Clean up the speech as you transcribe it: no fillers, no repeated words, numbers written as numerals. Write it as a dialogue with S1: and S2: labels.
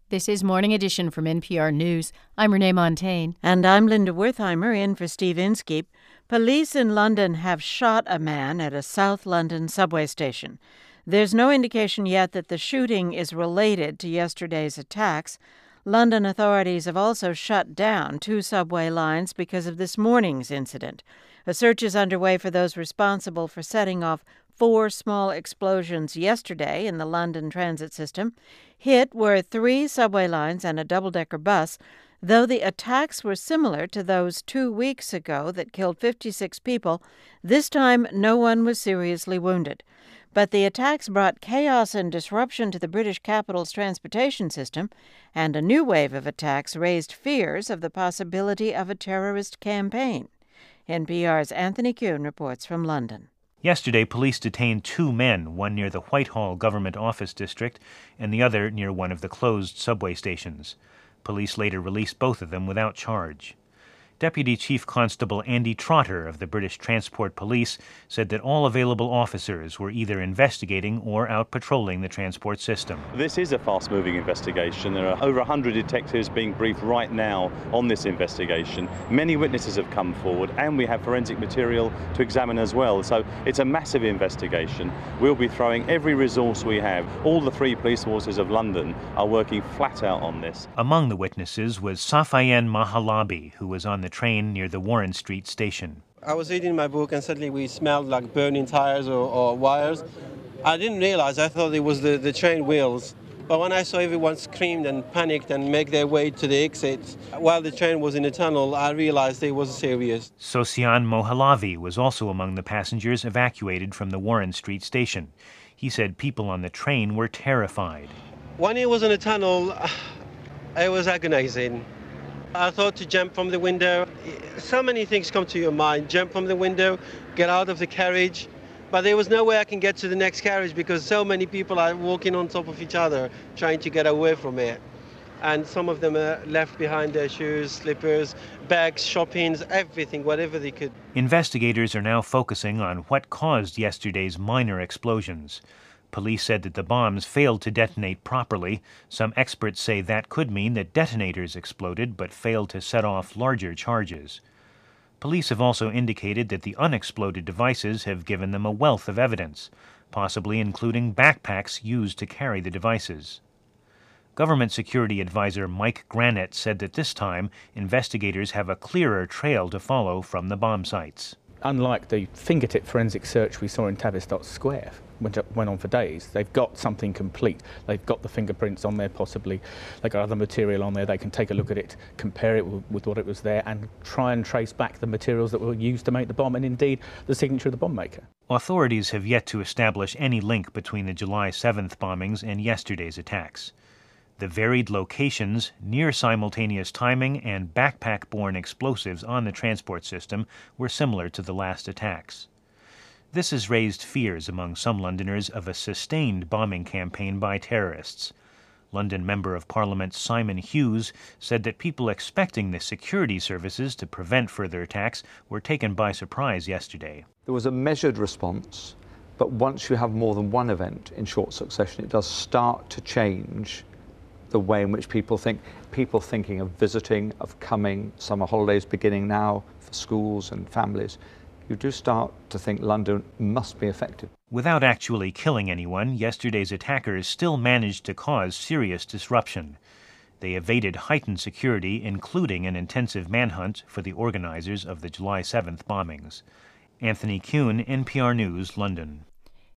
S1: This is Morning Edition from NPR News. I'm Renee Montaigne.
S2: And I'm Linda Wertheimer in for Steve Inskeep. Police in London have shot a man at a South London subway station. There's no indication yet that the shooting is related to yesterday's attacks. London authorities have also shut down 2 subway lines because of this morning's incident. A search is underway for those responsible for setting off 4 small explosions yesterday in the London transit system. Hit were 3 subway lines and a double-decker bus, though the attacks were similar to those 2 weeks ago that killed 56 people. This time, no one was seriously wounded. But the attacks brought chaos and disruption to the British capital's transportation system, and a new wave of attacks raised fears of the possibility of a terrorist campaign. NPR's Anthony Kuhn reports from London.
S3: Yesterday, police detained 2 men, one near the Whitehall government office district and the other near one of the closed subway stations. Police later released both of them without charge. Deputy Chief Constable Andy Trotter of the British Transport Police said that all available officers were either investigating or out patrolling the transport system.
S4: This is a fast-moving investigation. There are over 100 detectives being briefed right now on this investigation. Many witnesses have come forward, and we have forensic material to examine as well. So it's a massive investigation. We'll be throwing every resource we have. All the 3 police forces of London are working flat out on this.
S3: Among the witnesses was Safayan Mahalabi, who was on the train near the Warren Street station.
S5: I was reading my book and suddenly we smelled like burning tires or wires. I didn't realize, I thought it was the train wheels. But when I saw everyone screamed and panicked and make their way to the exit while the train was in the tunnel, I realized it was serious.
S3: Sosian Mohalavi was also among the passengers evacuated from the Warren Street station. He said people on the train were terrified.
S5: When it was in the tunnel, it was agonizing. I thought to jump from the window. So many things come to your mind. Jump from the window, get out of the carriage. But there was no way I can get to the next carriage because so many people are walking on top of each other, trying to get away from it. And some of them are left behind their shoes, slippers, bags, shoppings, everything, whatever they could.
S3: Investigators are now focusing on what caused yesterday's minor explosions. Police said that the bombs failed to detonate properly. Some experts say that could mean that detonators exploded but failed to set off larger charges. Police have also indicated that the unexploded devices have given them a wealth of evidence, possibly including backpacks used to carry the devices. Government security advisor Mike Granite said that this time investigators have a clearer trail to follow from the bomb sites.
S6: Unlike the fingertip forensic search we saw in Tavistock Square, which went on for days, they've got something complete. They've got the fingerprints on there possibly. They've got other material on there. They can take a look at it, compare it with what it was there, and try and trace back the materials that were used to make the bomb, and indeed the signature of the bomb maker.
S3: Authorities have yet to establish any link between the July 7th bombings and yesterday's attacks. The varied locations, near simultaneous timing, and backpack-borne explosives on the transport system were similar to the last attacks. This has raised fears among some Londoners of a sustained bombing campaign by terrorists. London Member of Parliament Simon Hughes said that people expecting the security services to prevent further attacks were taken by surprise yesterday.
S7: There was a measured response, but once you have more than one event in short succession, it does start to change the way in which people think. People thinking of visiting, of coming, summer holidays beginning now for schools and families. You do start to think London must be affected.
S3: Without actually killing anyone, yesterday's attackers still managed to cause serious disruption. They evaded heightened security, including an intensive manhunt for the organizers of the July 7th bombings. Anthony Kuhn, NPR News, London.